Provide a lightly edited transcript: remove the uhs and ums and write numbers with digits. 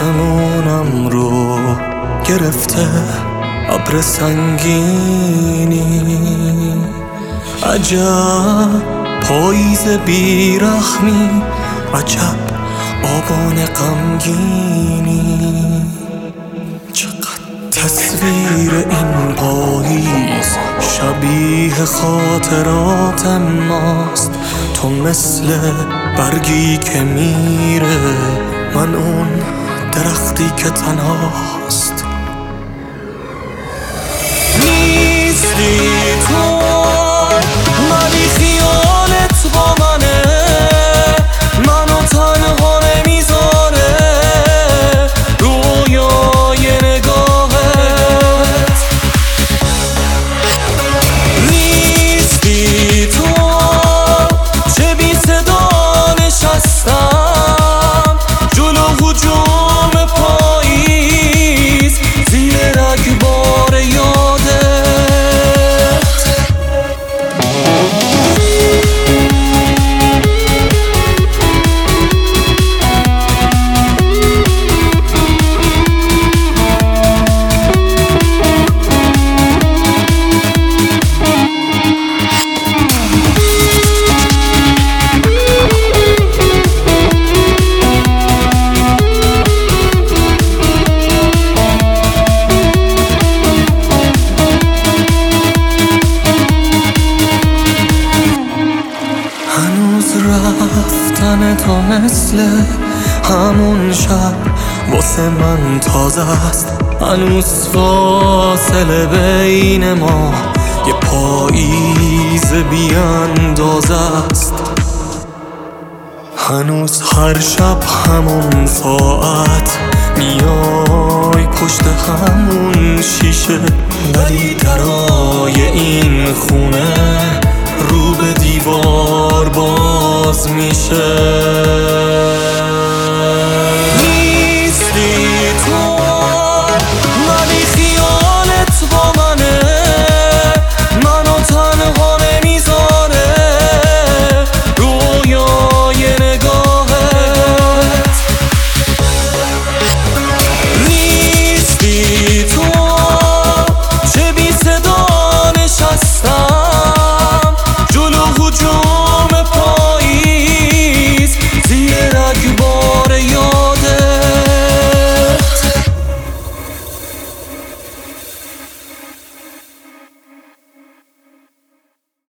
آسمونم رو گرفته ابر سنگینی. عجب پاییز بیرحمی، عجب آبان غمگینی. چقدر تصویر این پاییز شبیه خاطرات ماست. تو مثل برگی که میره، من اون درختی که تنهاست. نیستی تو ولی خیالت با منه، منو تنها نمیذاره رویای نگاهت. نیستی تو چه بی صدا نشستم جلو هجوم پاییز زیر رگبار یادت. رفتن تو مثل همون شب واسه من تازه است. هنوز فاصله بین ما یه پاییز بی اندازه است. هنوز هر شب همون ساعت میای پشت همون شیشه، ولی درای این خونه رو به دیوار باز میشه.